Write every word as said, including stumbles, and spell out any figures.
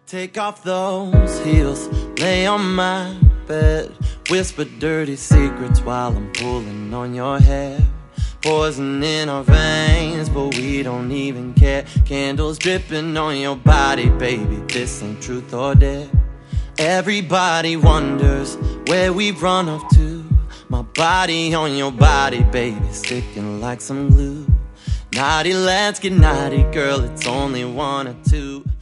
Take off those heels, lay on my bed, whisper dirty secrets while I'm pulling on your hair. Poison in our veins, but we don't even care. Candles dripping on your body, baby, this ain't truth or dare. Everybody wonders where we run off to. My body on your body, baby, sticking like some glue. Naughty, let's get naughty, girl, it's only one or two.